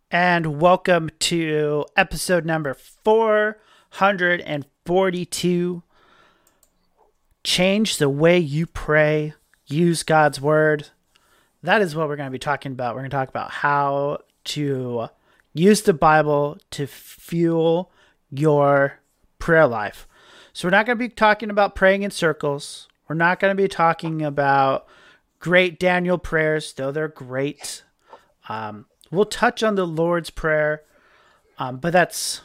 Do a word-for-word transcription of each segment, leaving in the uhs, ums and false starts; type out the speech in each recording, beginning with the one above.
and welcome to episode number four hundred forty-two. Change the way you pray, use God's word. That is what we're going to be talking about. We're going to talk about how to use the Bible to fuel your prayer life. So, we're not going to be talking about praying in circles. We're not going to be talking about great Daniel prayers, though they're great. Um, we'll touch on the Lord's Prayer, um, but that's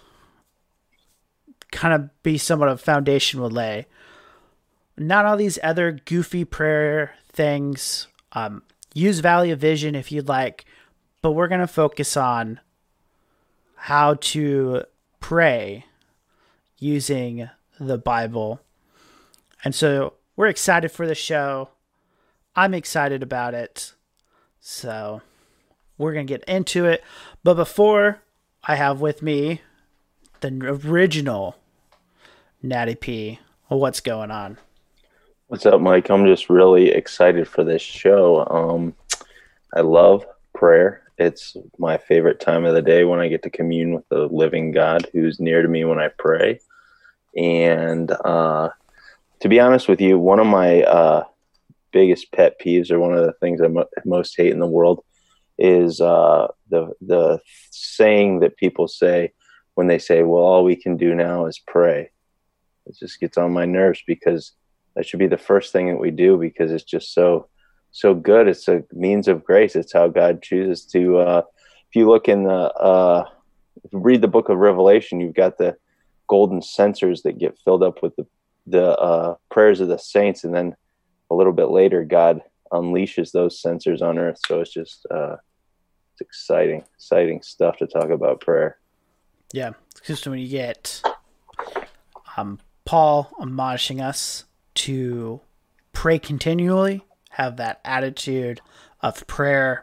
kind of be somewhat of a foundation we'll lay. Not all these other goofy prayer things. Um, use Valley of Vision if you'd like, but we're going to focus on how to pray using the Bible. And so we're excited for the show. I'm excited about it. So we're going to get into it. But before, I have with me the original Natty P. Well, what's going on? What's up, Mike? I'm just really excited for this show. Um, I love prayer. It's my favorite time of the day when I get to commune with the living God who's near to me when I pray. And uh, to be honest with you, one of my uh, biggest pet peeves, or one of the things I mo- most hate in the world, is uh, the the saying that people say when they say, well, all we can do now is pray. It just gets on my nerves because that should be the first thing that we do, because it's just so, so good. It's a means of grace. It's how God chooses to, uh, if you look in the, uh, if you read the book of Revelation, you've got the golden censers that get filled up with the, the uh, prayers of the saints. And then a little bit later, God unleashes those censers on earth. So it's just, uh, it's exciting, exciting stuff to talk about prayer. Yeah. Just when you get um, Paul admonishing us to pray continually, have that attitude of prayer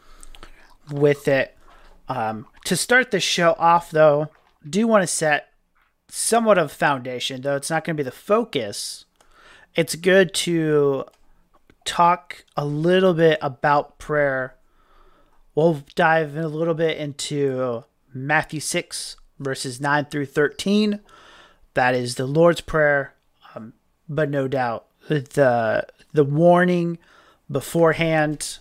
with it. Um, to start the show off, though, do want to set somewhat of a foundation, though it's not going to be the focus. It's good to talk a little bit about prayer. We'll dive in a little bit into Matthew six, verses nine through thirteen. That is the Lord's Prayer. Um, but no doubt, the the warning beforehand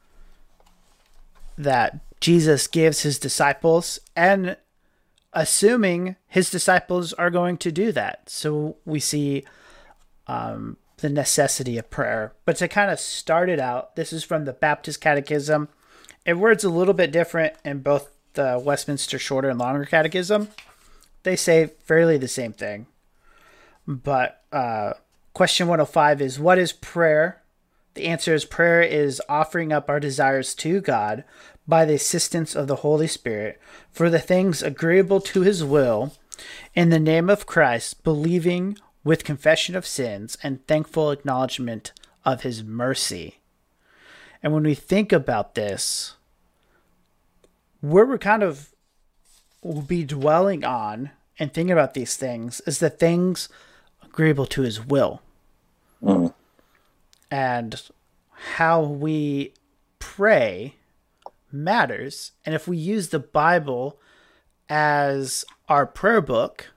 that Jesus gives his disciples, and assuming his disciples are going to do that. So we see um, the necessity of prayer. But to kind of start it out, this is from the Baptist Catechism. It words a little bit different in both the Westminster Shorter and Longer Catechism. They say fairly the same thing. But uh, question one oh five is, what is prayer? The answer is, prayer is offering up our desires to God by the assistance of the Holy Spirit for the things agreeable to his will in the name of Christ, believing with confession of sins and thankful acknowledgement of his mercy. And when we think about this, where we're kind of will be dwelling on and thinking about these things is the things agreeable to his will. Mm. And how we pray matters. And if we use the Bible as our prayer book,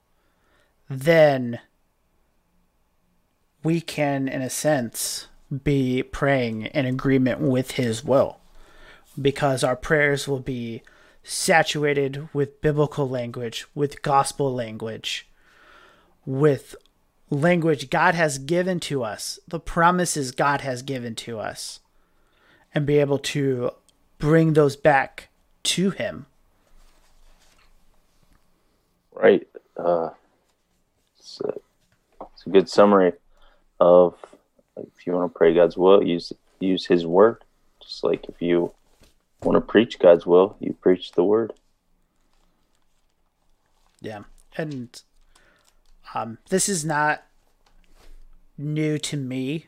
then we can, in a sense, be praying in agreement with his will, because our prayers will be saturated with biblical language, with gospel language, with language God has given to us, the promises God has given to us, and be able to bring those back to him. Right. Uh, it's, a, it's a good summary of, if you want to pray God's will, use use his word. Just like if you want to preach God's will, you preach the word. Yeah. And um, this is not new to me.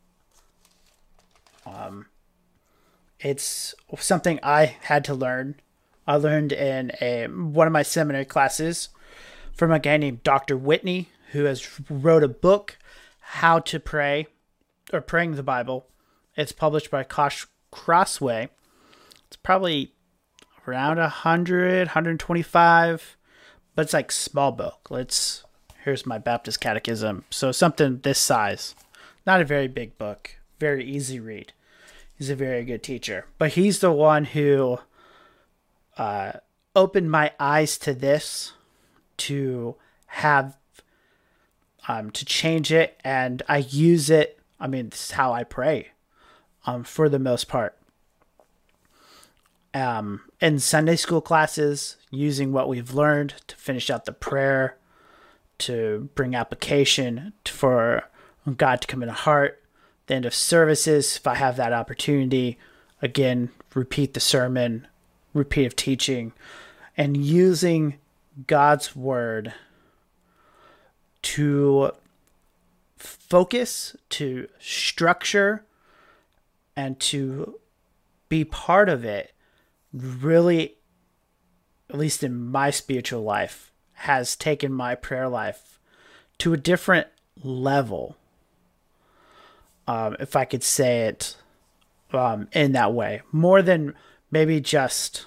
Um, it's something I had to learn. I learned in a one of my seminary classes from a guy named Doctor Whitney, who has wrote a book, How to Pray, or Praying the Bible. It's published by Kosh Crossway. It's probably around one hundred, one hundred twenty-five, but it's like small book. Let's, here's my Baptist catechism. So something this size, not a very big book, very easy read. He's a very good teacher, but he's the one who uh, opened my eyes to this, to have, um, to change it. And I use it. I mean, this is how I pray, um, for the most part. Um, in Sunday school classes, using what we've learned to finish out the prayer, to bring application for God to come in the heart. The end of services, if I have that opportunity, again, repeat the sermon, repeat of teaching, and using God's word to focus, to structure, and to be part of it, really, at least in my spiritual life, has taken my prayer life to a different level. Um, if I could say it um, in that way, more than maybe just,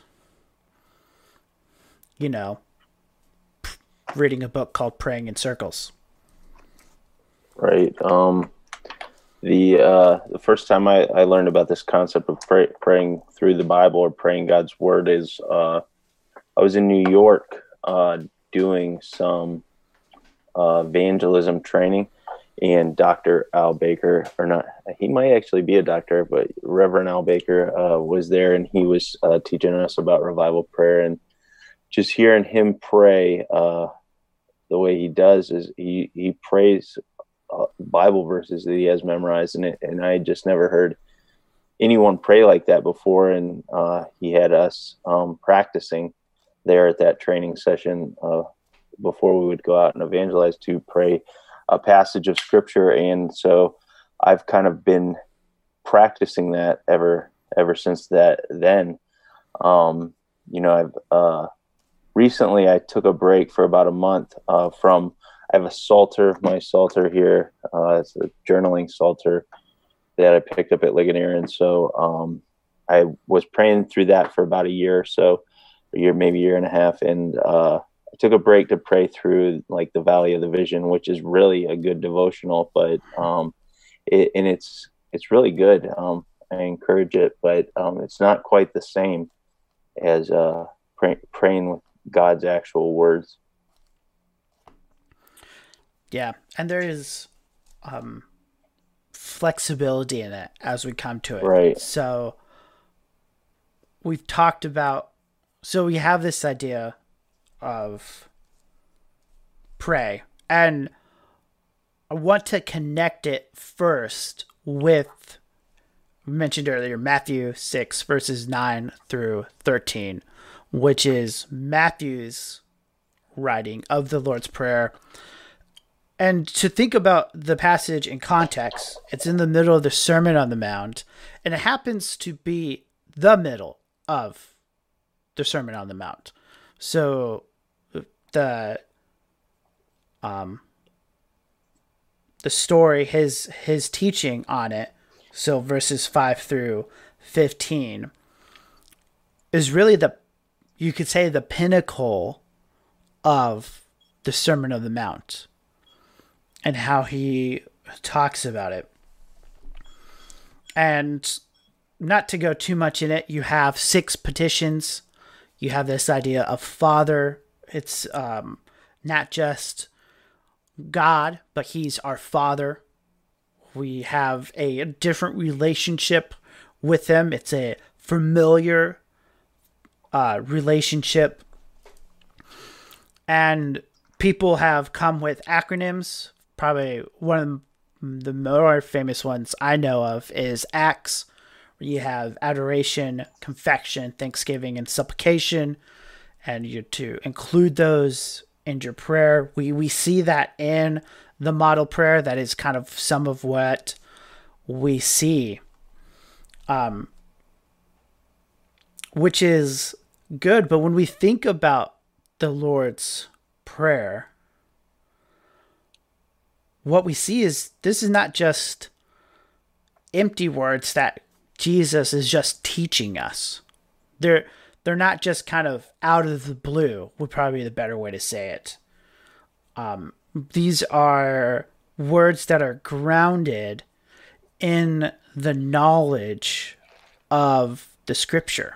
you know, reading a book called Praying in Circles. Right. Um, the uh, the first time I, I learned about this concept of pray, praying through the Bible or praying God's word is uh, I was in New York uh, doing some uh, evangelism training, and Doctor Al Baker, or not, he might actually be a doctor, but Reverend Al Baker uh, was there, and he was uh, teaching us about revival prayer. And just hearing him pray uh, the way he does is he, he prays uh, Bible verses that he has memorized, and, it, and I just never heard anyone pray like that before. And uh, he had us um, practicing there at that training session uh, before we would go out and evangelize, to pray a passage of scripture. And so I've kind of been practicing that ever ever since that then. Um, you know, I've uh, recently I took a break for about a month uh, from, I have a Psalter, my Psalter here. Uh, it's a journaling Psalter that I picked up at Ligonier. And so um, I was praying through that for about a year or so, a year, maybe a year and a half. And uh, I took a break to pray through like the Valley of the Vision, which is really a good devotional, but um, it, and it's, it's really good. Um, I encourage it, but um, it's not quite the same as uh, pray, praying with God's actual words. Yeah. And there is um, flexibility in it as we come to it. Right. So we've talked about, so we have this idea of pray, and I want to connect it first with, we mentioned earlier, Matthew six verses nine through thirteen, which is Matthew's writing of the Lord's Prayer. And to think about the passage in context, it's in the middle of the Sermon on the Mount, and it happens to be the middle of the Sermon on the Mount. So the um the story, his his teaching on it, so verses five through fifteen, is really the, you could say, the pinnacle of the Sermon on the Mount and how he talks about it. And not to go too much in it, you have six petitions. You have this idea of Father. It's um, not just God, but he's our Father. We have a different relationship with him. It's a familiar uh, relationship. And people have come with acronyms. Probably one of the more famous ones I know of is ACTS, where you have adoration, confession, thanksgiving, and supplication. And you're to include those in your prayer. We we see that in the model prayer. That is kind of some of what we see, um, which is good. But when we think about the Lord's Prayer, what we see is this is not just empty words that Jesus is just teaching us. There, they're not just kind of out of the blue, would probably be the better way to say it. Um, these are words that are grounded in the knowledge of the scripture.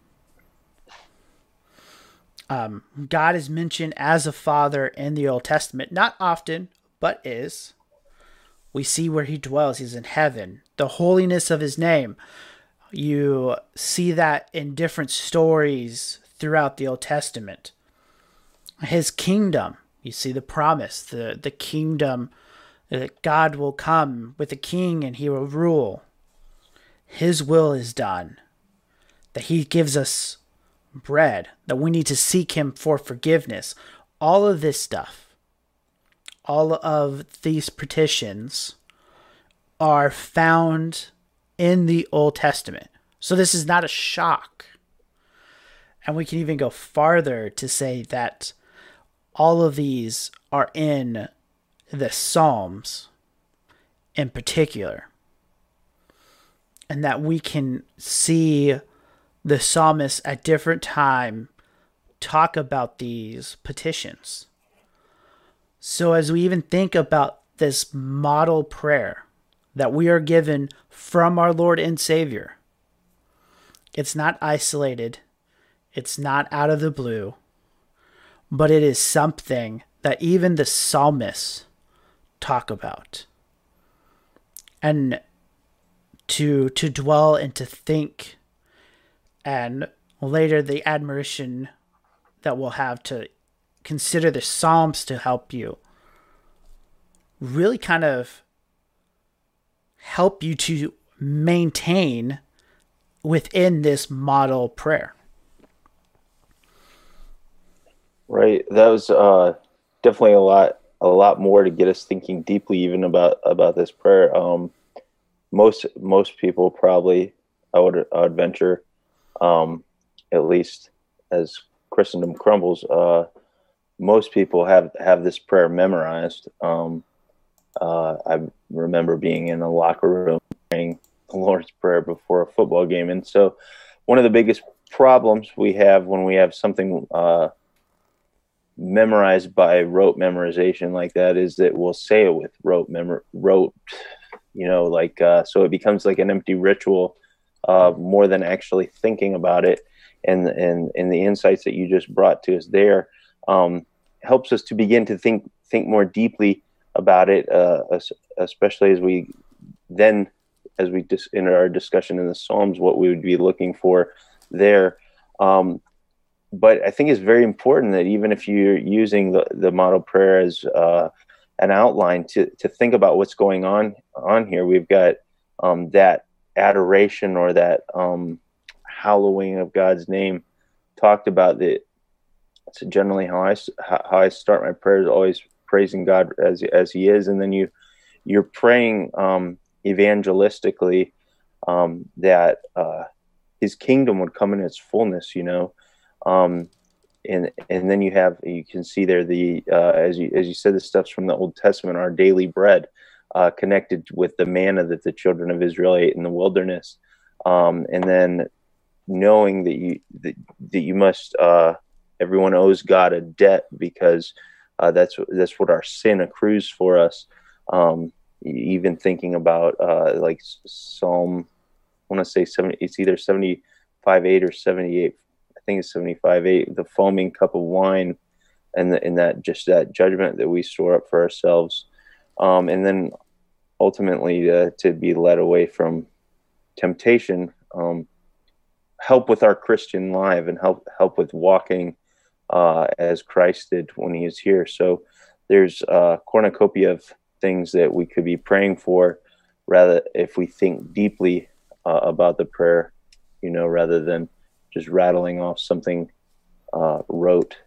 Um, God is mentioned as a father in the Old Testament, not often, but is. We see where he dwells. He's in heaven. The holiness of his name. You see that in different stories throughout the Old Testament. His kingdom. You see the promise, the, the kingdom that God will come with a king and he will rule. His will is done. That he gives us bread. That we need to seek him for forgiveness. All of this stuff. All of these petitions are found in the Old Testament. So this is not a shock. And we can even go farther to say that all of these are in the Psalms in particular. And that we can see the psalmists at different times talk about these petitions. So as we even think about this model prayer that we are given from our Lord and Savior, it's not isolated. It's not out of the blue. But it is something that even the psalmists talk about. And to to dwell and to think, and later the admiration that we'll have to consider the Psalms to help you really kind of help you to maintain within this model prayer. Right. That was uh, definitely a lot, a lot more to get us thinking deeply, even about about this prayer. Um, most most people probably, I would, I would venture, um, at least as Christendom crumbles, uh, most people have have this prayer memorized. Um, uh, I remember being in a locker room praying the Lord's Prayer before a football game, and so one of the biggest problems we have when we have something uh, memorized by rote memorization like that is that we'll say it with rote memor rote, you know, like uh, so it becomes like an empty ritual uh, more than actually thinking about it. And and and the insights that you just brought to us there um, helps us to begin to think think more deeply about it, uh, especially as we then as we just in our discussion in the Psalms, what we would be looking for there. Um, but I think it's very important that even if you're using the, the model prayer as uh, an outline to, to think about what's going on on here, we've got um, that adoration or that um, hallowing of God's name talked about. That it's generally how I, how I start my prayers, always praising God as, as he is. And then you, you're praying um, evangelistically um, that uh, his kingdom would come in its fullness, you know. Um, and and then you have, you can see there the uh, as you as you said, the stuff's from the Old Testament, our daily bread, uh, connected with the manna that the children of Israel ate in the wilderness, um, and then knowing that you that, that you must uh, everyone owes God a debt because uh, that's that's what our sin accrues for us. Um, even thinking about uh, like Psalm, I want to say seventy, it's either seventy-five eight or seventy-eight. I think it's seventy-five eight, the foaming cup of wine, and the, and that just that judgment that we store up for ourselves, um, and then ultimately uh, to be led away from temptation, um, help with our Christian life and help help with walking uh, as Christ did when he is here. So there's a cornucopia of things that we could be praying for, rather if we think deeply uh, about the prayer, you know, rather than just rattling off something uh, rote.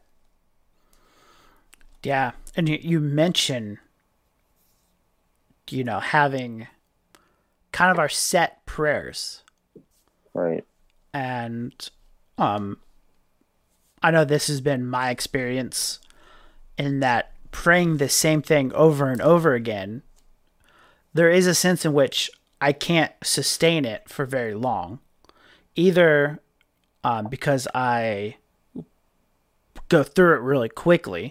Yeah, and you, you mention, you know, having kind of our set prayers, right? And um, I know this has been my experience in that praying the same thing over and over again, there is a sense in which I can't sustain it for very long. Either um, because I go through it really quickly.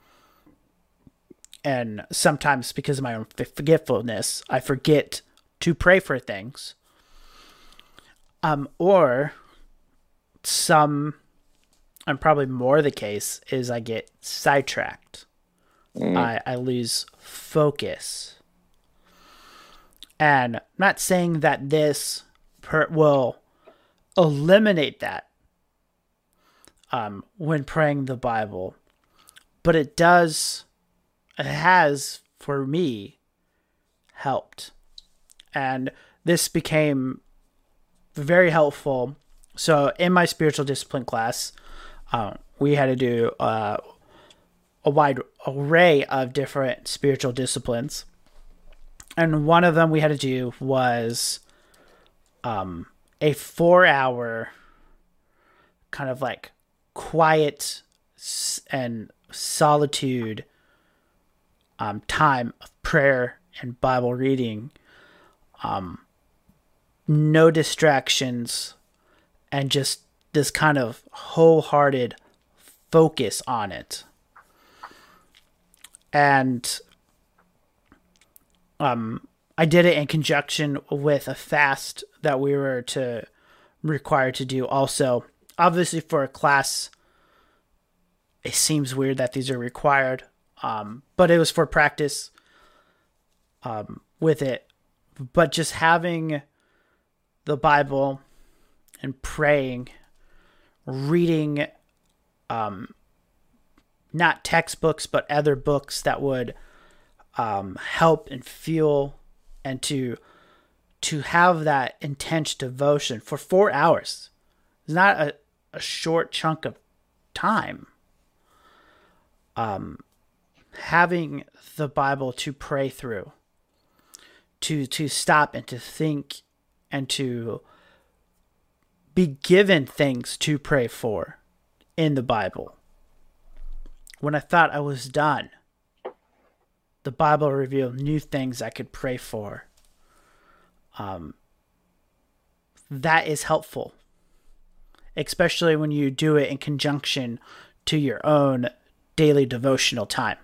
And sometimes because of my own forgetfulness, I forget to pray for things. Um, or some, and probably more the case, is I get sidetracked. Mm. I, I lose focus. And I'm not saying that this per- will eliminate that um, when praying the Bible, but it does, it has, for me, helped. And this became very helpful. So in my spiritual discipline class, uh, we had to do uh, a wide array of different spiritual disciplines. And one of them we had to do was um, a four hour kind of like quiet and solitude um, time of prayer and Bible reading. Um, no distractions, and just this kind of wholehearted focus on it. And um, I did it in conjunction with a fast that we were to required to do also. Obviously for a class, it seems weird that these are required, um, but it was for practice um, with it. But just having the Bible and praying, reading um, not textbooks, but other books that would um, help and fuel, and to to have that intense devotion for four hours. It's not a, a short chunk of time. Um, having the Bible to pray through, to to stop and to think, and to be given things to pray for in the Bible. When I thought I was done, the Bible revealed new things I could pray for. Um, that is helpful, especially when you do it in conjunction to your own daily devotional time.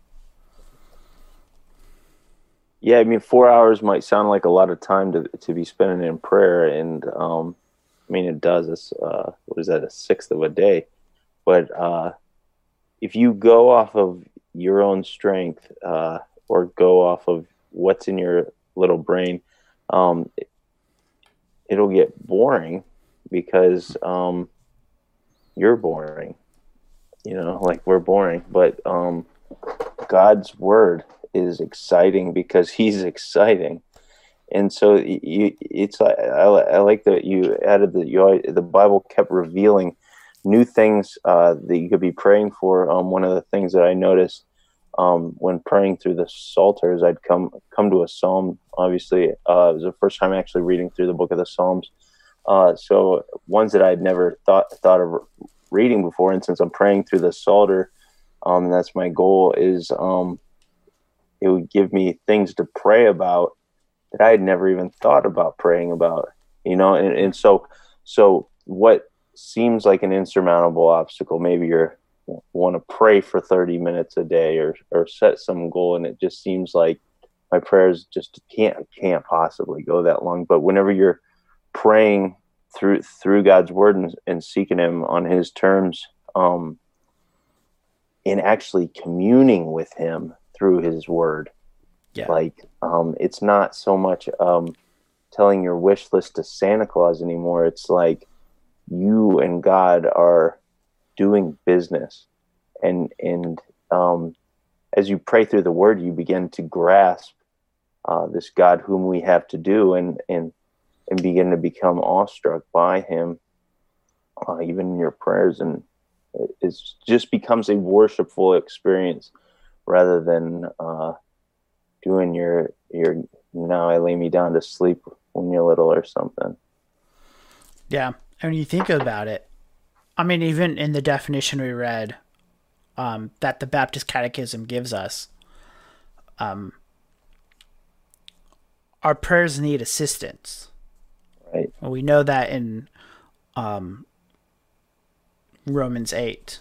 Yeah, I mean, four hours might sound like a lot of time to to be spending in prayer, and um, I mean, it does. It's uh, what is that, a sixth of a day? But uh, if you go off of your own strength, uh, or go off of what's in your little brain, um, it, it'll get boring because um, you're boring. You know, like we're boring, but um, God's word is exciting because He's exciting, and so you, it's I, I like that you added that you the Bible kept revealing new things uh, that you could be praying for. Um, one of the things that I noticed um, when praying through the Psalters, I'd come come to a psalm. Obviously, uh, it was the first time actually reading through the book of the Psalms. Uh, so ones that I'd never thought thought of reading before, and since I'm praying through the Psalter, um, and that's my goal, is um, it would give me things to pray about that I had never even thought about praying about, you know, and, and so so what seems like an insurmountable obstacle, maybe you're want to pray for thirty minutes a day, or or set some goal, and it just seems like my prayers just can't can't possibly go that long. But whenever you're praying through through God's word and, and seeking Him on His terms, um, and actually communing with Him through His word, yeah. like um, it's not so much um, telling your wish list to Santa Claus anymore. It's like you and God are doing business, and and um, as you pray through the word, you begin to grasp uh, this God whom we have to do, and and and begin to become awestruck by Him, uh, even in your prayers, and it just becomes a worshipful experience rather than uh, doing your your now I lay me down to sleep when you're little or something. Yeah, and when you think about it, I mean, even in the definition we read, um, that the Baptist Catechism gives us, um, our prayers need assistance. Right. Well, we know that in um, Romans eight.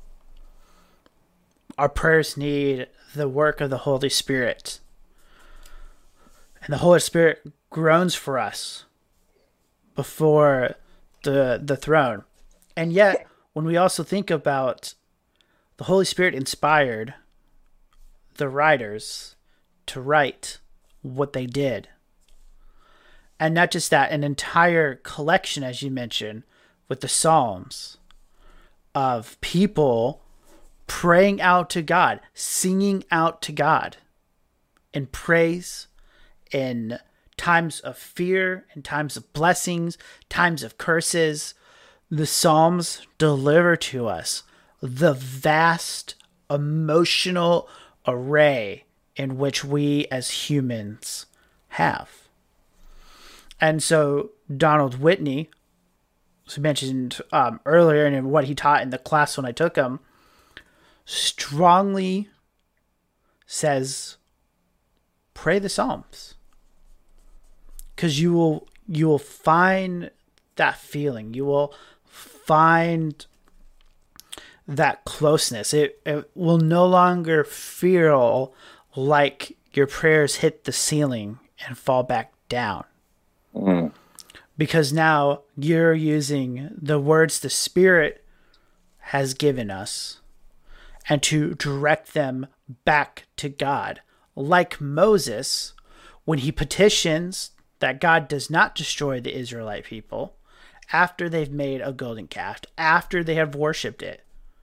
Our prayers need the work of the Holy Spirit. And the Holy Spirit groans for us before the the throne. And yet, when we also think about the Holy Spirit inspired the writers to write what they did. And not just that, an entire collection, as you mentioned, with the Psalms of people praying out to God, singing out to God in praise, in times of fear, in times of blessings, times of curses. The Psalms deliver to us the vast emotional array in which we as humans have. And so Donald Whitney, as mentioned um, earlier, and in what he taught in the class when I took him, strongly says, pray the Psalms. Because you will you will find that feeling. You will find that closeness. It, it will no longer feel like your prayers hit the ceiling and fall back down. Mm. Because now you're using the words the Spirit has given us and to direct them back to God. Like Moses, when he petitions that God does not destroy the Israelite people after they've made a golden calf, after they have worshipped it.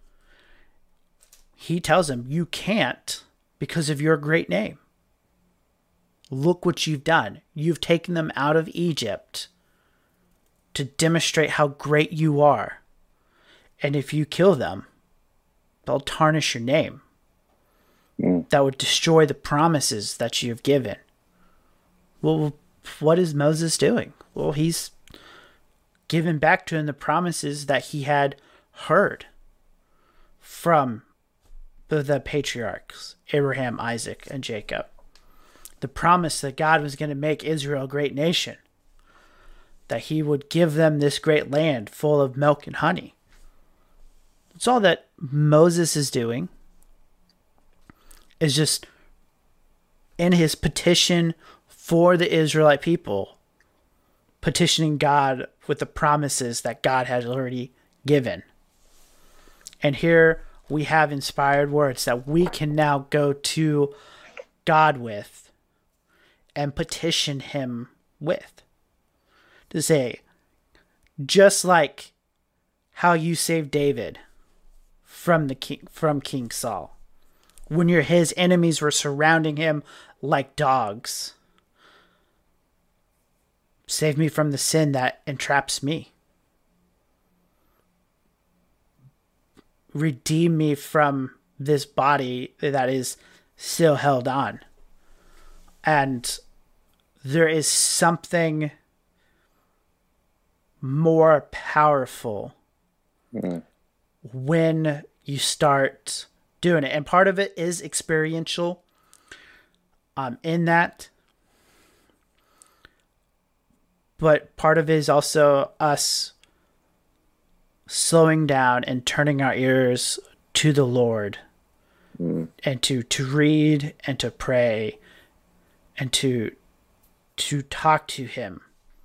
He tells them, you can't because of your great name. Look what you've done. You've taken them out of Egypt to demonstrate how great you are. And if you kill them, they'll tarnish your name. Mm. That would destroy the promises that you have given. Well, what is Moses doing? Well, he's given back to him the promises that he had heard from the, the patriarchs, Abraham, Isaac, and Jacob. The promise that God was going to make Israel a great nation, that he would give them this great land full of milk and honey. It's all that Moses is doing, is just in his petition for the Israelite people, petitioning God with the promises that God has already given. And here we have inspired words that we can now go to God with and petition him with. To say, just like how you saved David from the king, from King Saul, when your his enemies were surrounding him like dogs. Save me from the sin that entraps me. Redeem me from this body that is still held on. And there is something more powerful mm-hmm. when you start doing it. And part of it is experiential um, in that. But part of it is also us slowing down and turning our ears to the Lord mm. and to, to read and to pray and to to talk to him.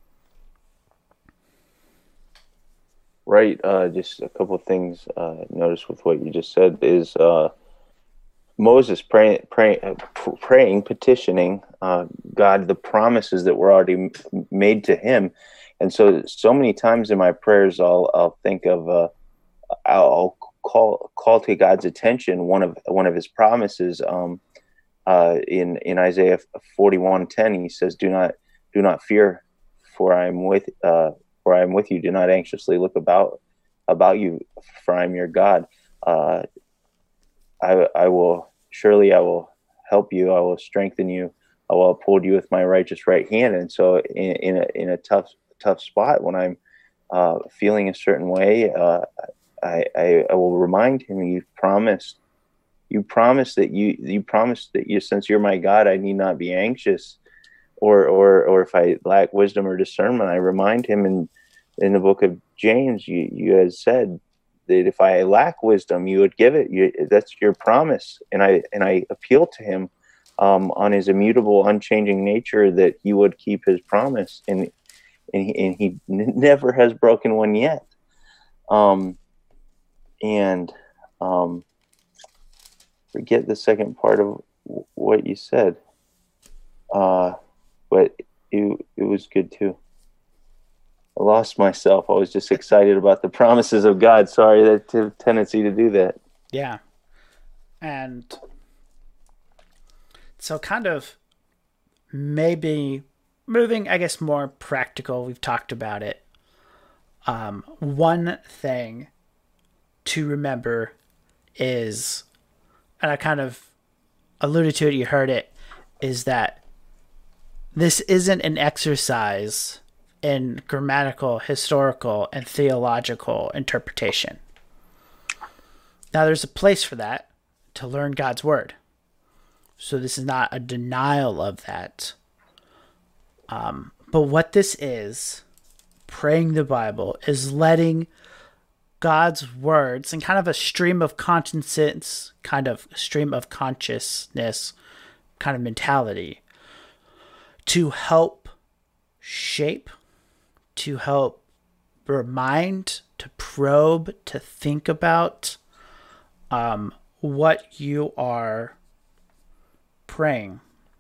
Right. Uh, just a couple of things uh, notice with what you just said is uh, Moses praying, praying, uh, praying, petitioning uh, God the promises that were already made to him, and so so many times in my prayers, I'll I'll think of uh, I'll call call to God's attention one of one of his promises. Um, uh, in in Isaiah forty-one ten, he says, "Do not do not fear, for I am with uh, for I am with you. Do not anxiously look about about you, for I am your God." Uh, I, I will surely I will help you. I will strengthen you. I will uphold you with my righteous right hand. And so, in, in a in a tough tough spot when I'm uh, feeling a certain way, uh, I, I I will remind him. You promised. You promised that you you promised that you since you're my God, I need not be anxious, or or or if I lack wisdom or discernment, I remind him in in the book of James. You you had said that if I lack wisdom, you would give it. You, that's your promise. And I, and I appeal to him um, on his immutable, unchanging nature that he would keep his promise. And, and he, and he n- never has broken one yet. Um, and um, forget the second part of w- what you said. Uh, but it, it was good too. I lost myself. I was just excited about the promises of God. Sorry, that t- tendency to do that. Yeah. And so kind of maybe moving, I guess, more practical. We've talked about it. Um, one thing to remember is, and I kind of alluded to it, you heard it, is that this isn't an exercise in grammatical, historical, and theological interpretation. Now, there's a place for that, to learn God's word. So this is not a denial of that. Um, but what this is, praying the Bible, is letting God's words and kind of a stream of consciousness, kind of stream of consciousness, kind of mentality, to help shape, to help remind, to probe, to think about um, what you are praying.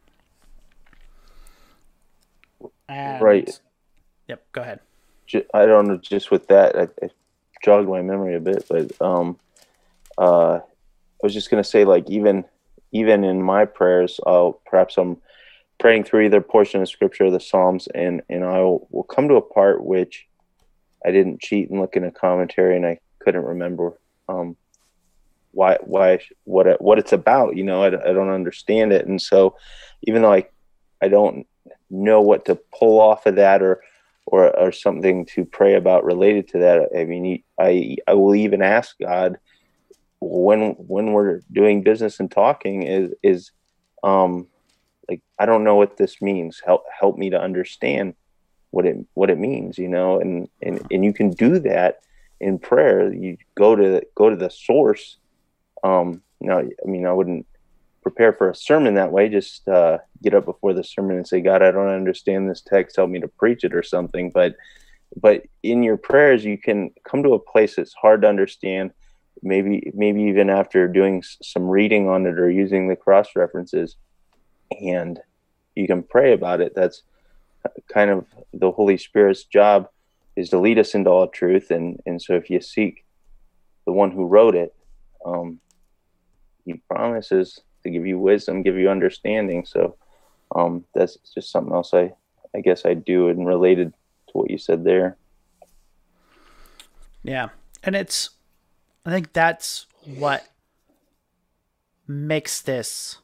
And, right. Yep, go ahead. I don't know, just with that, I, I jogged my memory a bit, but um, uh, I was just going to say, like, even even in my prayers, I'll perhaps I'm praying through either portion of scripture or the Psalms, and, and I will, will come to a part which I didn't cheat and look in a commentary, and I couldn't remember um, why, why, what, it, what it's about. You know, I, I don't understand it. And so even though I, I don't know what to pull off of that or, or, or something to pray about related to that, I mean, I, I will even ask God when, when we're doing business and talking is, is, um, like, I don't know what this means. Help, help me to understand what it, what it means, you know, and, and, and you can do that in prayer. You go to, go to the source. Um, now, I mean, I wouldn't prepare for a sermon that way. Just, uh, get up before the sermon and say, God, I don't understand this text. Help me to preach it or something. But, but in your prayers, you can come to a place that's hard to understand. Maybe, maybe even after doing some reading on it or using the cross references, and you can pray about it. That's kind of the Holy Spirit's job, is to lead us into all truth. And, and so if you seek the one who wrote it, um, he promises to give you wisdom, give you understanding. So um, that's just something else I, I guess I do, and related to what you said there. Yeah. And it's, I think that's what makes this,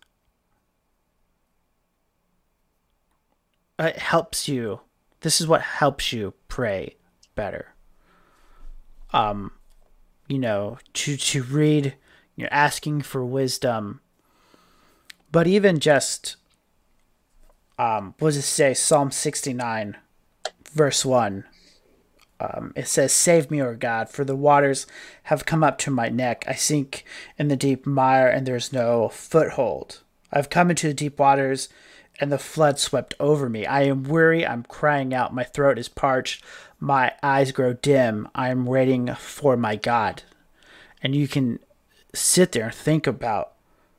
it helps you. This is what helps you pray better. Um, you know, to, to read, you're asking for wisdom, but even just, um, what does it say? Psalm sixty-nine, verse one. Um, it says, "Save me, O God, for the waters have come up to my neck. I sink in the deep mire, and there's no foothold. I've come into the deep waters, and the flood swept over me. I am weary, I'm crying out. My throat is parched. My eyes grow dim. I am waiting for my God." And you can sit there and think about,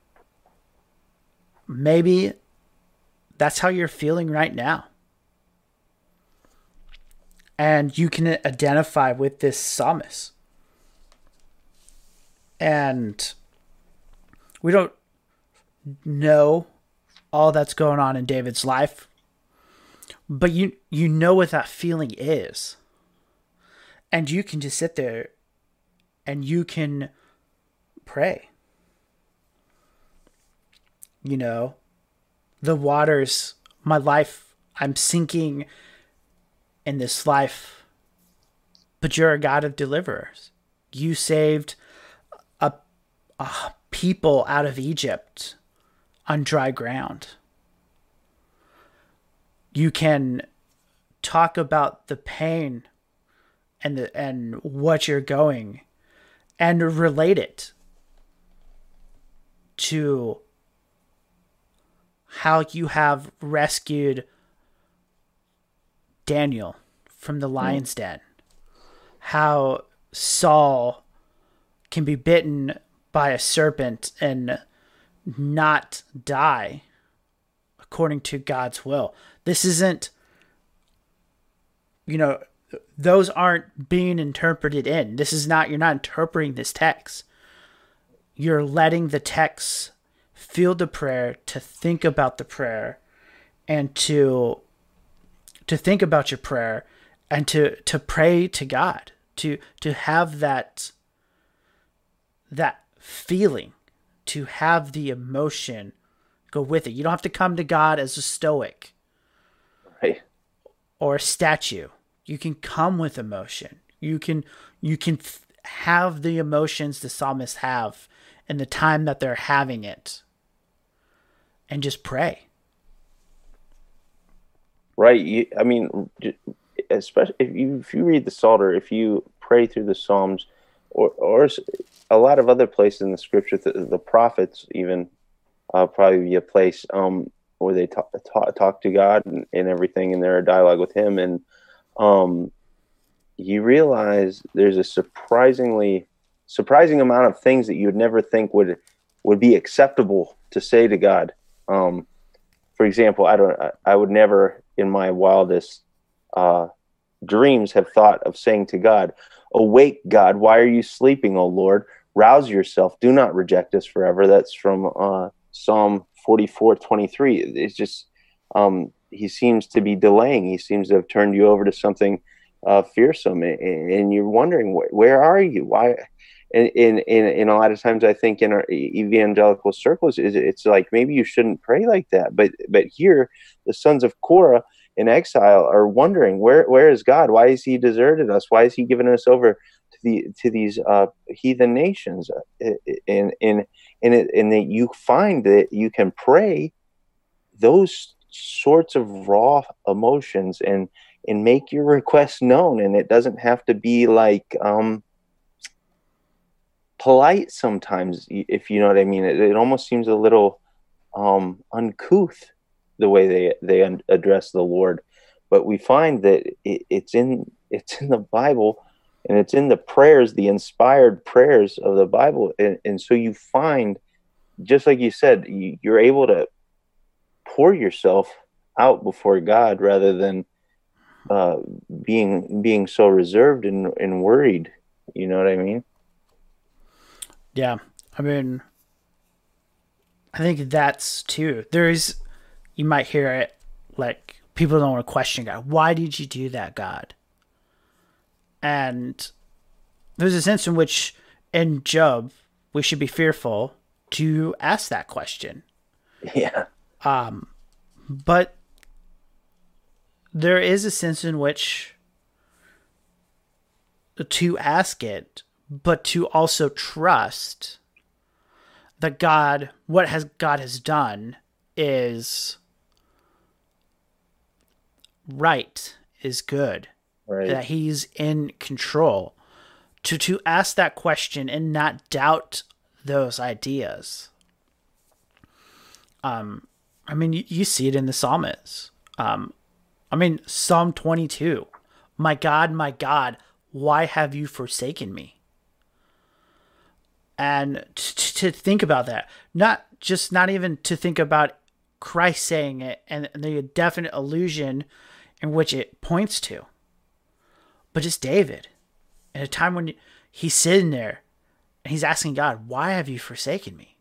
maybe that's how you're feeling right now. And you can identify with this psalmist. And we don't know all that's going on in David's life, but you you know what that feeling is. And you can just sit there and you can pray. You know, the waters, my life, I'm sinking in this life, but you're a God of deliverers. You saved a, a people out of Egypt on dry ground. You can talk about the pain and the, and what you're going, and relate it to how you have rescued Daniel from the lion's den, how Saul can be bitten by a serpent and not die according to God's will. This isn't, you know, those aren't being interpreted in. This is not, you're not interpreting this text. You're letting the text feel the prayer, to think about the prayer, and to to think about your prayer, and to to pray to God, to to have that that feeling, to have the emotion go with it. You don't have to come to God as a stoic, right, or a statue. You can come with emotion. You can you can f- have the emotions the psalmists have in the time that they're having it, and just pray. Right. You, I mean, especially if you if you read the Psalter, if you pray through the Psalms, or or a lot of other places in the Scripture, the, the prophets even uh, probably be a place um, where they talk, talk talk to God and, and everything, and they're a dialogue with Him, and um, you realize there's a surprisingly surprising amount of things that you would never think would would be acceptable to say to God. Um, for example, I don't, I would never in my wildest uh, dreams have thought of saying to God, "Awake, God, why are you sleeping, O Lord? Rouse yourself, do not reject us forever." That's from uh, Psalm forty-four twenty-three. It's just, um, he seems to be delaying. He seems to have turned you over to something uh, fearsome, and, and you're wondering, where, where are you? Why? And in, in, in a lot of times, I think in our evangelical circles, it's like maybe you shouldn't pray like that. But but here, the sons of Korah in exile are wondering, where where is God? Why has He deserted us? Why has He given us over to the to these uh, heathen nations? And and and it, and that you find that you can pray those sorts of raw emotions and and make your requests known, and it doesn't have to be like um, polite sometimes, if you know what I mean. It, it almost seems a little um, uncouth the way they they un- address the Lord, but we find that it, it's in it's in the Bible, and it's in the prayers, the inspired prayers of the Bible, and, and so you find, just like you said, you, you're able to pour yourself out before God rather than uh, being being so reserved and, and worried. You know what I mean? Yeah, I mean, I think that's too. There's, you might hear it like people don't want to question God. Why did you do that, God? And there's a sense in which in Job we should be fearful to ask that question. Yeah. Um, but there is a sense in which to ask it, but to also trust that God, what has God has done is right, is good, Right. that He's in control. To to ask that question and not doubt those ideas. Um, I mean, you, you see it in the psalmists. Um, I mean, Psalm twenty-two, "My God, my God, why have you forsaken me?" And t- to think about that, not just not even to think about Christ saying it and the definite allusion in which it points to, but just David, in a time when he's sitting there and he's asking God, "Why have you forsaken me?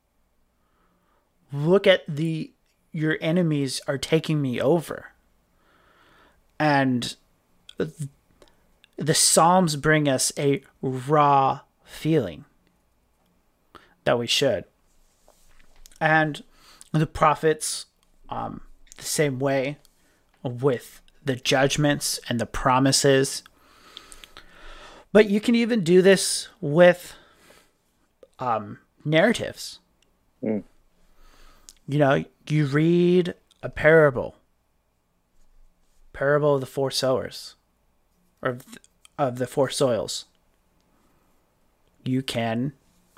Look at the, your enemies are taking me over." And the Psalms bring us a raw feeling that we should. And the prophets, um, the same way with the judgments and the promises. But you can even do this with um, narratives. Mm. You know, you read a parable, parable of the four sowers, or of the, of the four soils. you can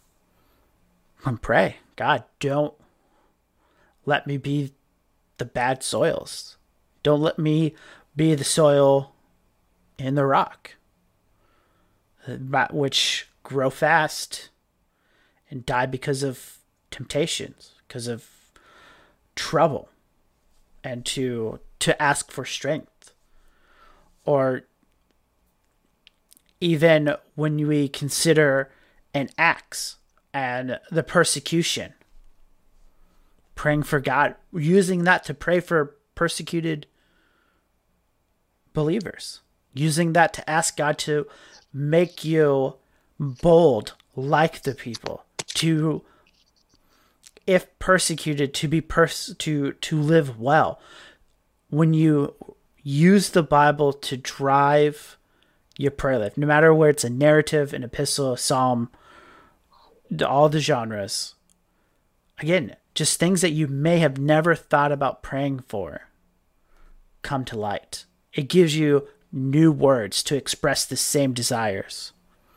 pray, God, don't let me be the bad soils. Don't let me be the soil in the rock, which grow fast and die because of temptations, because of trouble, and to to ask for strength. Or even when we consider an Acts and the persecution, praying for God, using that to pray for persecuted believers, using that to ask God to make you bold like the people, to, if persecuted, to be pers- to to live well. When you use the Bible to drive your prayer life, no matter where it's a narrative, an epistle, a psalm, all the genres, again, just things that you may have never thought about praying for come to light. It gives you new words to express the same desires.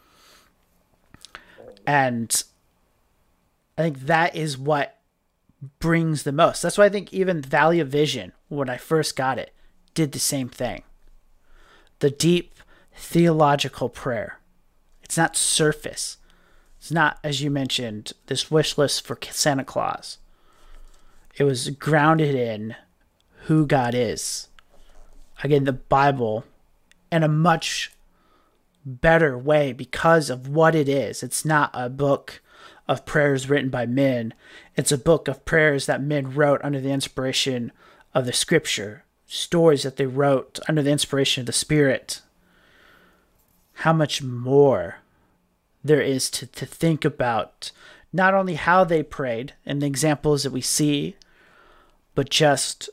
And I think that is what brings the most. That's why I think even Valley of Vision, when I first got it, did the same thing. The deep theological prayer. It's not surface. It's not, as you mentioned, this wish list for Santa Claus. It was grounded in who God is. Again, the Bible, in a much better way because of what it is. It's not a book of prayers written by men. It's a book of prayers that men wrote under the inspiration of the Scripture, stories that they wrote under the inspiration of the Spirit. How much more there is to, to think about, not only how they prayed and the examples that we see, but just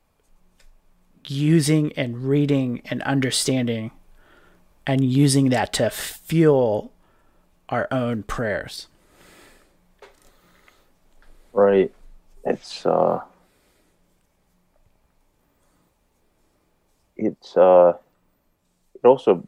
using and reading and understanding and using that to fuel our own prayers. Right. It's, uh, it's, uh, it also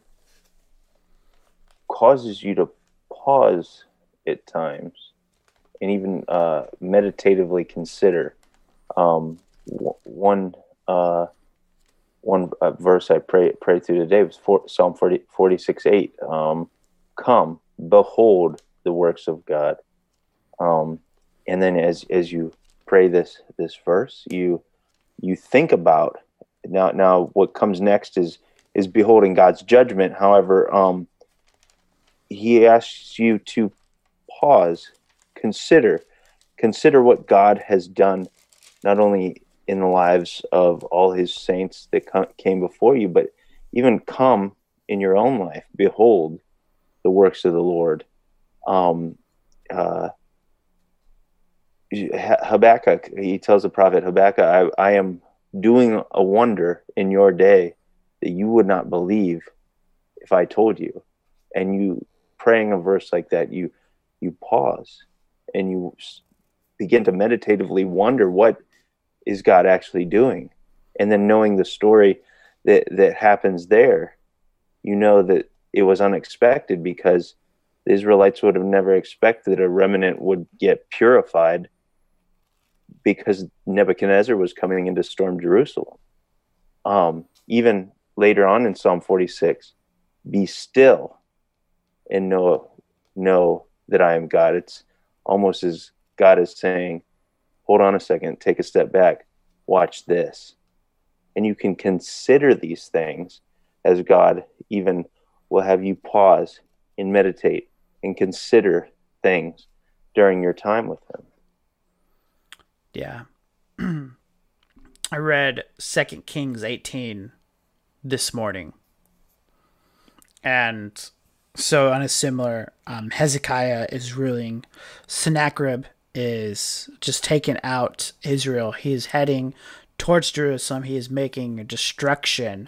causes you to pause at times and even, uh, meditatively consider. Um, w- one, uh, one uh, verse I pray, prayed through today was for, Psalm forty, forty-six, eight. Um, come, behold the works of God. Um, and then as, as you pray this, this verse, you, you think about now, now what comes next is, is beholding God's judgment. However, um, he asks you to pause, consider, consider what God has done, not only in the lives of all his saints that come, came before you, but even come in your own life. Behold the works of the Lord. Um, uh, Habakkuk, he tells the prophet Habakkuk, I, I am doing a wonder in your day that you would not believe if I told you. And you praying a verse like that, you, you pause and you begin to meditatively wonder, what is God actually doing? And then knowing the story that, that happens there, you know that it was unexpected, because the Israelites would have never expected a remnant would get purified, because Nebuchadnezzar was coming in to storm Jerusalem. Um, even later on in Psalm forty-six, be still and know, know that I am God. It's almost as God is saying, hold on a second, take a step back, watch this. And you can consider these things as God even will have you pause and meditate and consider things during your time with him. Yeah. I read Second Kings eighteen this morning. And so on a similar, um, Hezekiah is ruling. Sennacherib is just taking out Israel. He is heading towards Jerusalem. He is making destruction.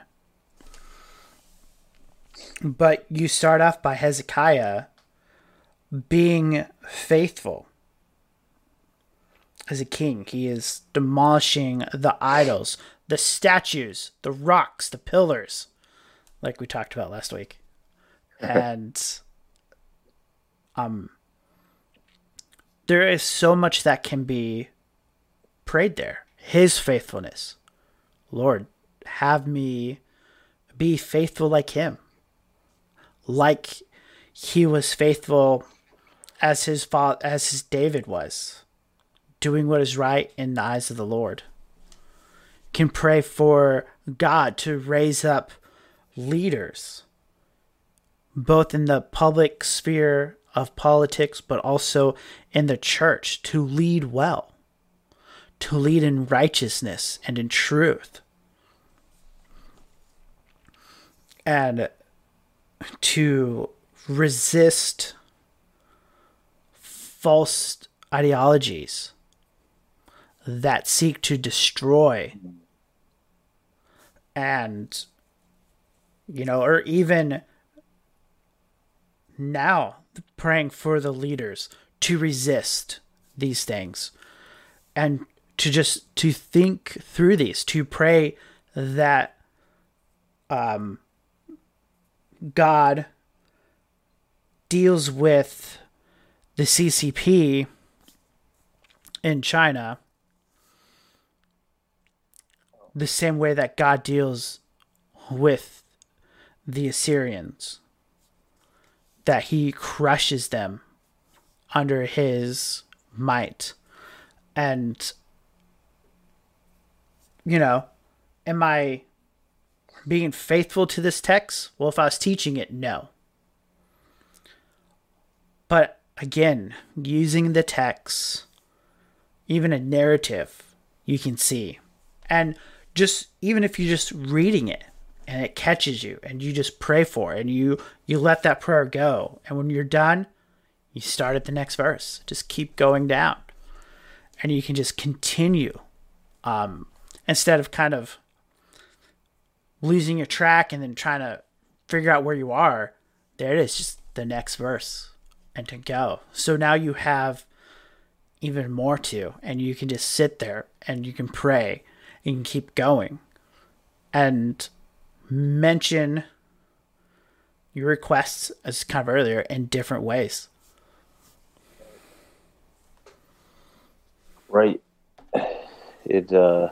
But you start off by Hezekiah being faithful as a king. He is demolishing the idols, the statues, the rocks, the pillars, like we talked about last week. And Um, there is so much that can be prayed there. His faithfulness. Lord, have me be faithful like him. Like he was faithful as his father, as his David was, doing what is right in the eyes of the Lord. Can pray for God to raise up leaders, both in the public sphere of politics, but also in the church, to lead well, to lead in righteousness and in truth, and to resist false ideologies that seek to destroy, and, you know, or even now praying for the leaders to resist these things and to just to think through these, to pray that um, God deals with the C C P in China the same way that God deals with the Assyrians, that he crushes them under his might. And, you know, am I being faithful to this text? Well, if I was teaching it, no. But again, using the text, even a narrative, you can see. And just, even if you're just reading it and it catches you and you just pray for it and you, you let that prayer go. And when you're done, you start at the next verse. Just keep going down. And you can just continue. Um, instead of kind of losing your track and then trying to figure out where you are, there it is, just the next verse and to go. So now you have even more to, and you can just sit there and you can pray and you can keep going and mention your requests, as kind of earlier, in different ways. Right. It, uh,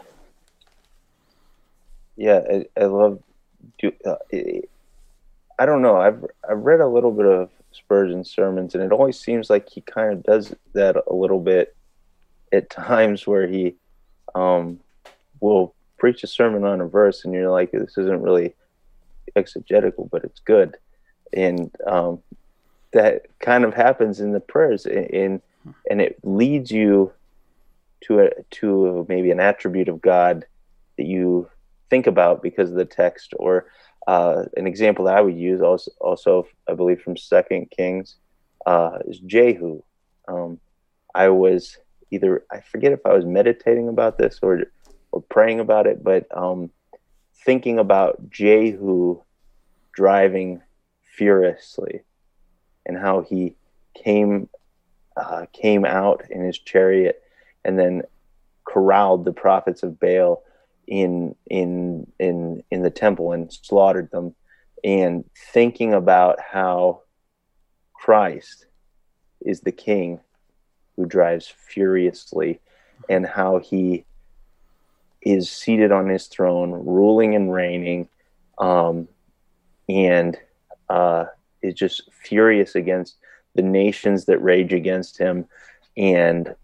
yeah, I, I love, do, uh, it, I don't know. I've, I've read a little bit of Spurgeon's sermons, and it always seems like he kind of does that a little bit at times, where he um, will preach a sermon on a verse and you're like, this isn't really exegetical, but it's good. And um, that kind of happens in the prayers, in, and it leads you to a, to maybe an attribute of God that you think about because of the text. Or uh, an example that I would use also, also I believe from Second Kings, uh, is Jehu. Um, I was either, I forget if I was meditating about this or or praying about it, but um, thinking about Jehu driving furiously and how he came uh, came out in his chariot and then corralled the prophets of Baal in in in in the temple and slaughtered them, and thinking about how Christ is the king who drives furiously, and how he is seated on his throne, ruling and reigning, um, and uh, is just furious against the nations that rage against him. And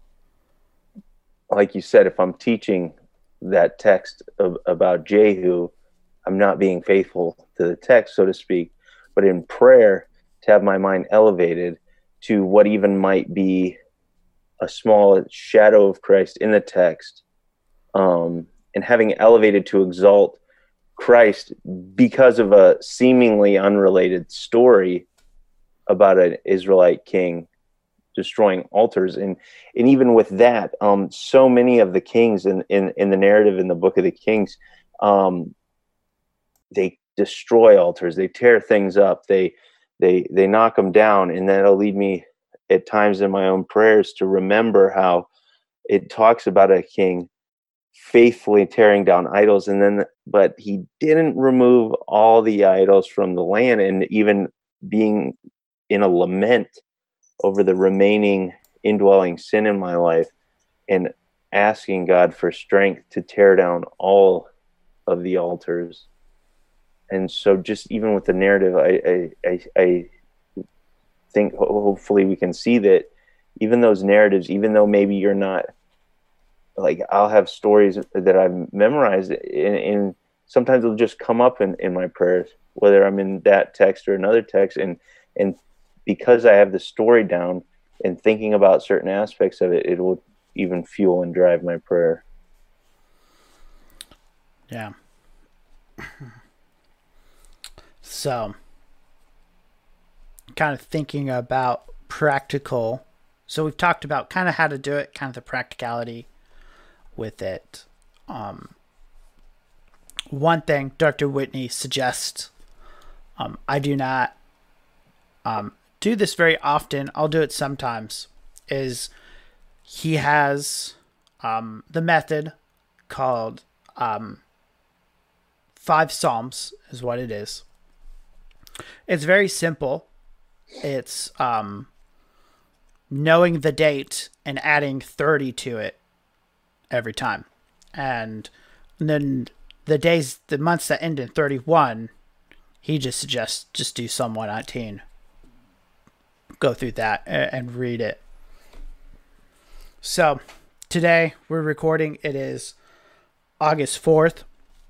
like you said, if I'm teaching that text of, about Jehu, I'm not being faithful to the text, so to speak. But in prayer, to have my mind elevated to what even might be a small shadow of Christ in the text, um, and having elevated to exalt Christ because of a seemingly unrelated story about an Israelite king destroying altars. And and even with that, um, so many of the kings in, in, in the narrative in the Book of the Kings, um, they destroy altars, they tear things up, they they they knock them down, and that'll lead me at times in my own prayers to remember how it talks about a king faithfully tearing down idols, and then but he didn't remove all the idols from the land, and even being in a lament over the remaining indwelling sin in my life and asking God for strength to tear down all of the altars. And so just even with the narrative, I, I, I, I think hopefully we can see that even those narratives, even though maybe you're not, like, I'll have stories that I've memorized, and, and sometimes it'll just come up in, in my prayers, whether I'm in that text or another text. And, and because I have the story down and thinking about certain aspects of it, it will even fuel and drive my prayer. Yeah. So, kind of thinking about practical. So we've talked about kind of how to do it, kind of the practicality with it. Um, one thing Doctor Whitney suggests, um, I do not um, do this very often. I'll do it sometimes. Is he has um, the method called um, Five Psalms is what it is. It's very simple. It's um, knowing the date and adding thirty to it every time. And then the days, the months that end in thirty-one, he just suggests just do Psalm one nineteen. Go through that and read it. So today we're recording. It is August fourth.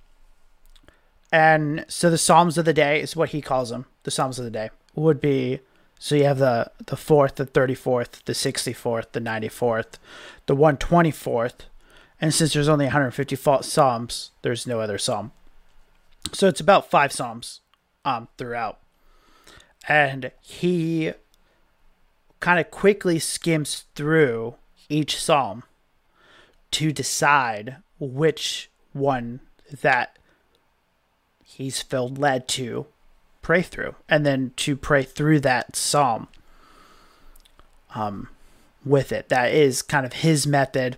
And so the Psalms of the day is what he calls them. The Psalms of the day would be, so you have the, the fourth, the thirty-fourth, the sixty-fourth, the ninety-fourth, the one hundred twenty-fourth. And since there's only one hundred fifty Psalms, there's no other Psalm. So it's about five Psalms um, throughout. And he kind of quickly skims through each Psalm to decide which one that he's felt led to pray through, and then to pray through that Psalm um, with it. That is kind of his method.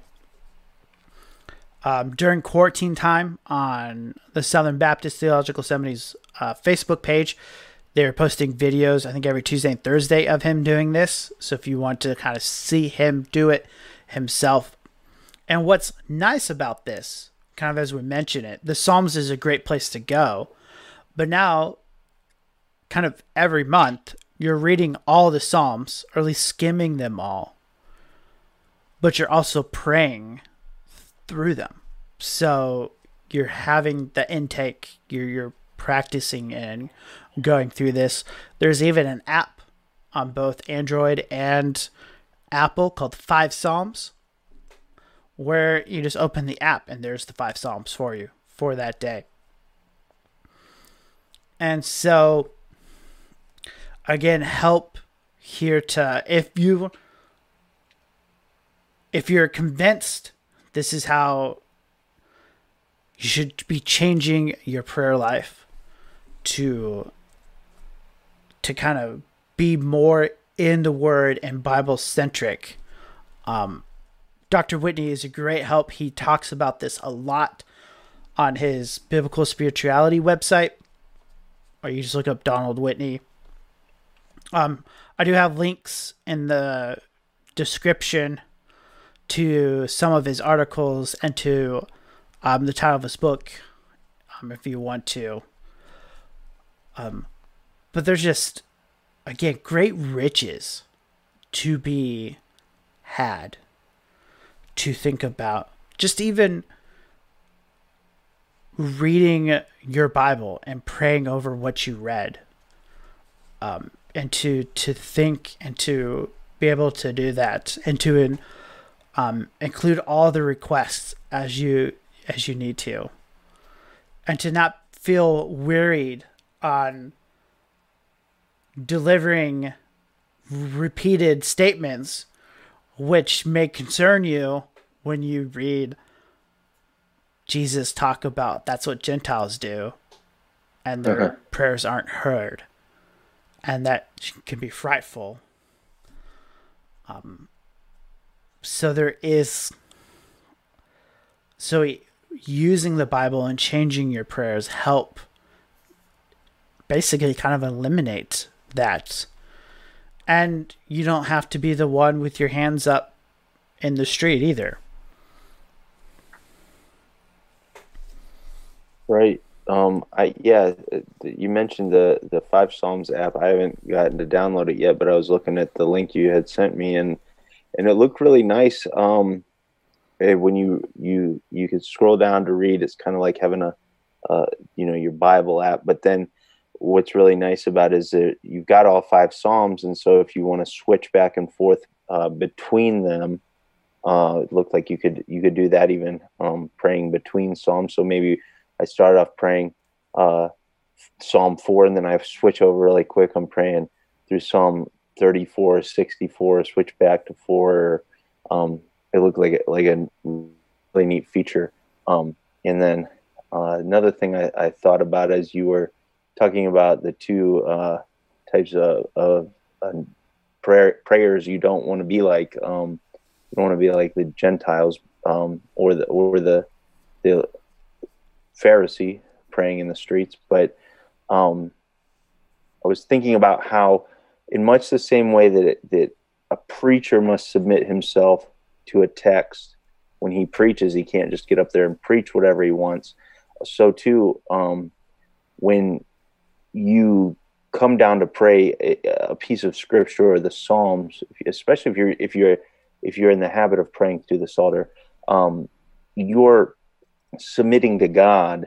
Um, during quarantine time on the Southern Baptist Theological Seminary's uh, Facebook page, they're posting videos, I think every Tuesday and Thursday, of him doing this. So if you want to kind of see him do it himself. And what's nice about this, kind of as we mention it, the Psalms is a great place to go. But now, kind of every month, you're reading all the Psalms, or at least skimming them all. But you're also praying through them. So you're having the intake, you're, you're practicing and going through this. There's even an app on both Android and Apple called Five Psalms, where you just open the app and there's the five Psalms for you for that day. And so, again, help here to, if you, if you're convinced this is how you should be changing your prayer life to, to kind of be more in the Word and Bible centric, um, Doctor Whitney is a great help. He talks about this a lot on his Biblical Spirituality website, or you just look up Donald Whitney. Um, I do have links in the description to some of his articles and to um, the title of his book, um, if you want to. Um, but there's just, again, great riches to be had, to think about. Just even reading your Bible and praying over what you read, um, and to to think and to be able to do that, and to in, um, include all the requests as you as you need to, and to not feel wearied on delivering repeated statements which may concern you when you read Jesus talk about that's what Gentiles do, and their uh-huh. prayers aren't heard, and that can be frightful. Um, so there is, so using the Bible and changing your prayers help basically kind of eliminate that, And you don't have to be the one with your hands up in the street either. Right. Um, I yeah, you mentioned the the Five Psalms app. I haven't gotten to download it yet, but I was looking at the link you had sent me, and and it looked really nice. Um, eh, when you you you could scroll down to read, it's kind of like having a uh, you know, your Bible app. But then what's really nice about it is that you've got all five Psalms, and so if you want to switch back and forth uh, between them, uh, it looked like you could you could do that even um, praying between Psalms. So maybe I started off praying uh, Psalm four, and then I switch over really quick. I'm praying through Psalm thirty-four, sixty-four, switch back to four. Um, it looked like a, like a really neat feature. Um, and then uh, another thing I, I thought about as you were talking about the two uh, types of, of uh, prayer, prayers you don't want to be like. Um, you don't want to be like the Gentiles um, or the or the the Pharisee praying in the streets. But um, I was thinking about how, in much the same way that it, that a preacher must submit himself to a text when he preaches, he can't just get up there and preach whatever he wants. So too, um, when you come down to pray a, a piece of scripture or the Psalms, especially if you're if you're if you're in the habit of praying through the Psalter, um, you're submitting to God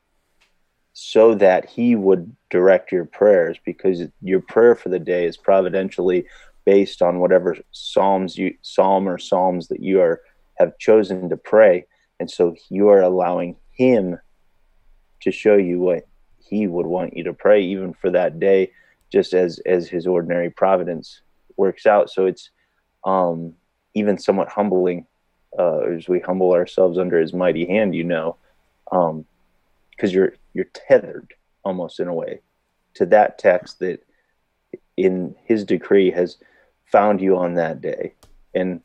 so that He would direct your prayers, because your prayer for the day is providentially based on whatever psalms you psalm or psalms that you are have chosen to pray, and so you are allowing Him to show you what He would want you to pray, even for that day, just as as His ordinary providence works out. So it's um, even somewhat humbling uh, as we humble ourselves under His mighty hand, you know, because um, you're you're tethered almost in a way to that text that in His decree has found you on that day, and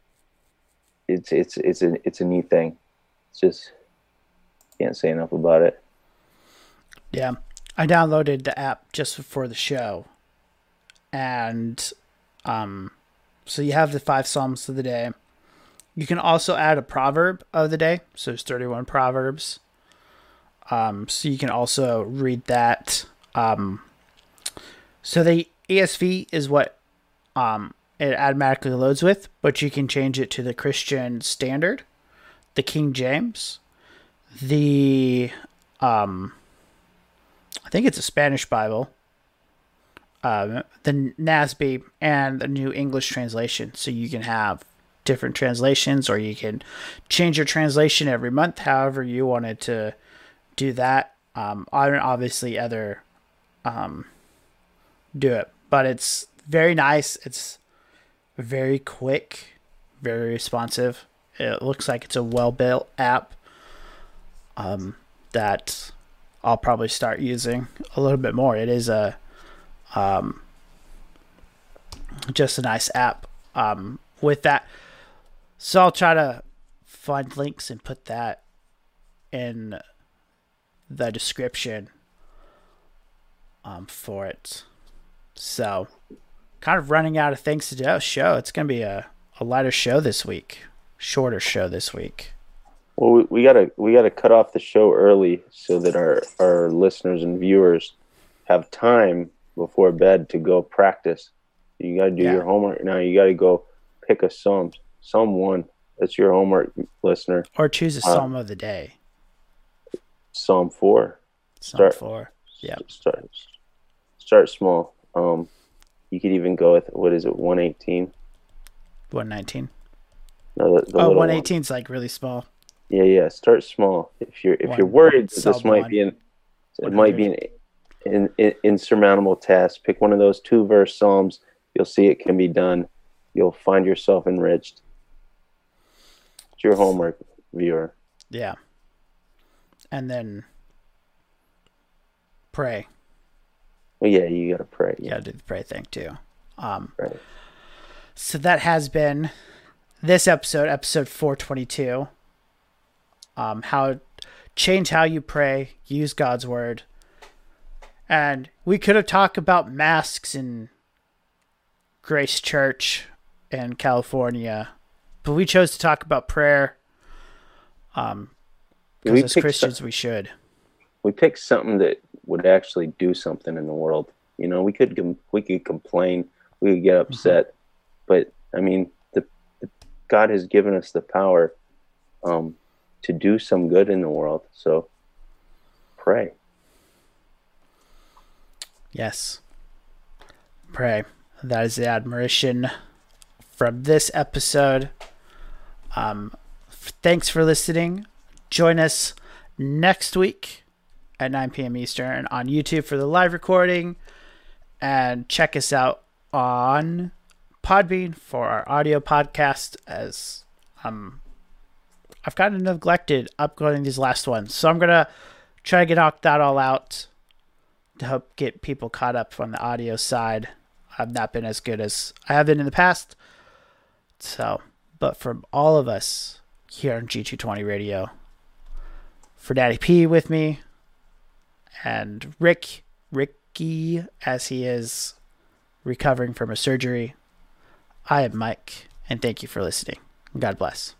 it's it's it's a it's a neat thing. It's just can't say enough about it. Yeah, I downloaded the app just for the show, and um, so you have the five Psalms of the day. You can also add a proverb of the day, so there's thirty-one proverbs. Um, so you can also read that. Um, so the E S V is what um, it automatically loads with, but you can change it to the Christian Standard, the King James, the um, I think it's a Spanish Bible, um, the N A S B, and the New English Translation. So you can have different translations, or you can change your translation every month, however you wanted to do that. Um, I don't obviously other um, do it, but it's very nice. It's very quick, very responsive. It looks like it's a well-built app um, that I'll probably start using a little bit more. It is a um, just a nice app um, with that. So I'll try to find links and put that in the description um, for it. So kind of running out of things to do. Show. It's going to be a, a lighter show this week. Shorter show this week. Well, we, we gotta we gotta cut off the show early so that our, our listeners and viewers have time before bed to go practice. You gotta do yeah. your homework now. You gotta go pick a psalm. Psalm one. That's your homework, listener. Or choose a psalm uh, of the day. Psalm four. Psalm start, four. Yeah. Start start small. Um, you could even go with, what is it, one eighteen? one nineteen. No, the, the oh, one eighteen is like really small. Yeah, yeah. Start small. If you're if one, you're worried that this might one, be an it might be an, an, an insurmountable task, pick one of those two verse psalms. You'll see it can be done. You'll find yourself enriched. It's your homework, viewer. Yeah. And then pray. Well, yeah, you gotta pray. Yeah, you gotta do the pray thing too. Um, right. So that has been this episode, episode four twenty-two. Um, how change how you pray, use God's word, and we could have talked about masks and Grace Church in California, but we chose to talk about prayer. Um, because as Christians, some, we should. We picked something that would actually do something in the world. You know, we could we could complain, we could get upset, mm-hmm. but I mean, the, the God has given us the power um, to do some good in the world. So pray. Yes. Pray. That is the admiration from this episode. Um, thanks for listening. Join us next week at nine p.m. Eastern on YouTube for the live recording. And check us out on Podbean for our audio podcast, as um, I've kind of neglected uploading these last ones. So I'm going to try to get that all out to help get people caught up on the audio side. I've not been as good as I have been in the past. So, but from all of us here on G two twenty Radio, for Daddy P with me, and Rick, Ricky, as he is recovering from a surgery, I am Mike, and thank you for listening. God bless.